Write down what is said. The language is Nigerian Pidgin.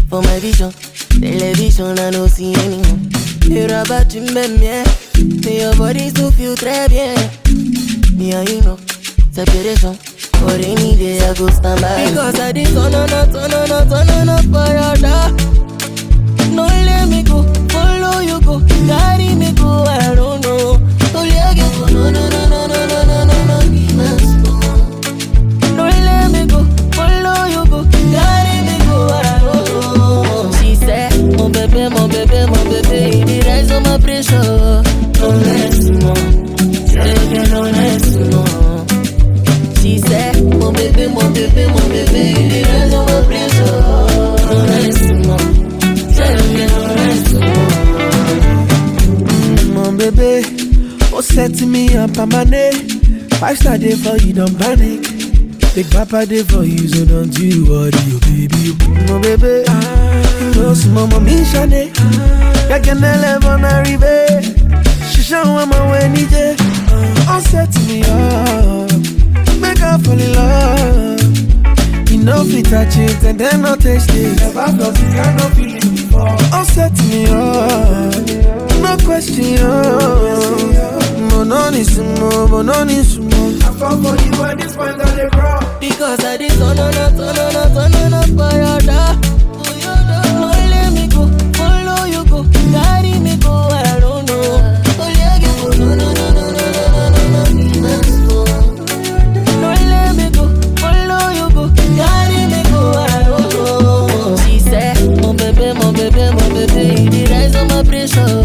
for my vision. Television, I don't see anyone. You're about to me, your body to feel très bien. Me and you know, separation. For any day I go stand by. Because I did turn on up for your door. No let me go, follow you go, carry me go, I don't know. So let you go, no, give us no. No let me go, follow you go, carry me go, I don't know. She said, mon bébé, il rise on my pressure. Don't let me don't let me. She said, mon bébé, il rise on my pressure. Don't let me. Mon bébé, oh set me up on my neck. 5-star day for you, don't panic. Big papa day for you, so don't you worry, oh baby. Mon bébé, no small mommy shane. Ya can never marry babe. She show mama when he did. Oh set me up, make her fall in love. You know if you touch it and then no taste it. Never felt this kind of feeling before. Oh set me up, no question. Mononi sumo. I fall for you at this point of the crowd. Because I did turn on for your door. No let me go, follow you go, carry me go, I don't know. Oh yeah, you go, no, give us no. No let me go, follow you go, carry me go, I don't know. She said, mon bébé, il rise on my pressure.